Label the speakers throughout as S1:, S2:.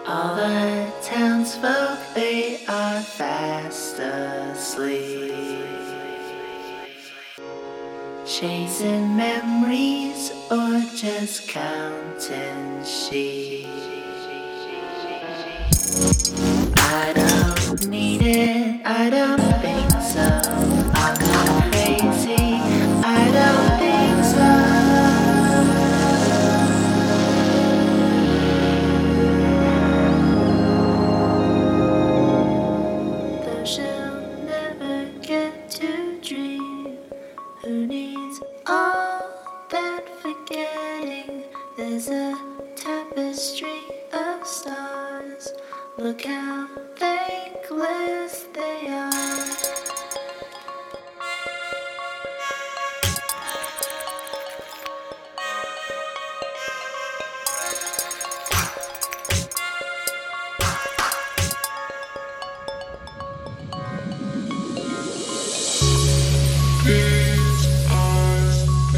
S1: All the townsfolk, they are fast asleep, chasing memories or just counting sheep. I don't need it, I don't think so. I'll go crazy, I don't think so. Though she'll never get to dream, who needs all that forgetting? There's a tapestry of stars. Look how thankless they are.
S2: These eyes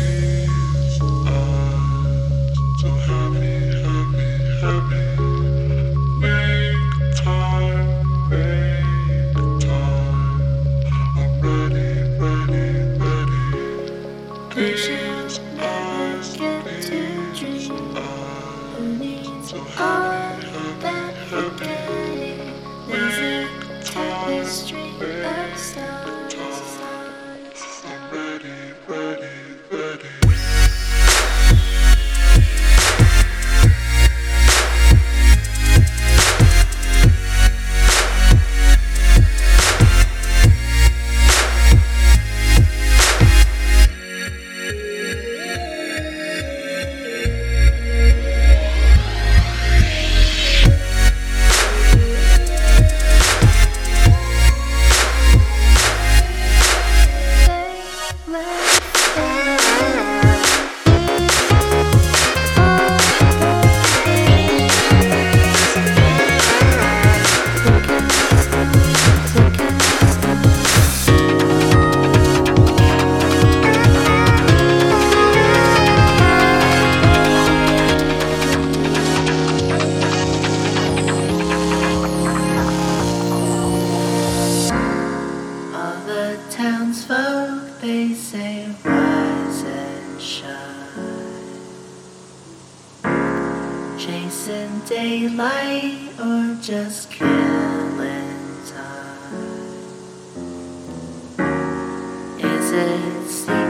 S2: so happy, happy, happy. Make time. I'm ready, ready, ready. These eyes
S1: Get to dream, who needs all that forgetting? There's a tapestry of stars.
S2: I'm ready, ready, ready.
S1: All the townsfolk, they say rise and shine, chasing daylight or just killing time. Is it sleep?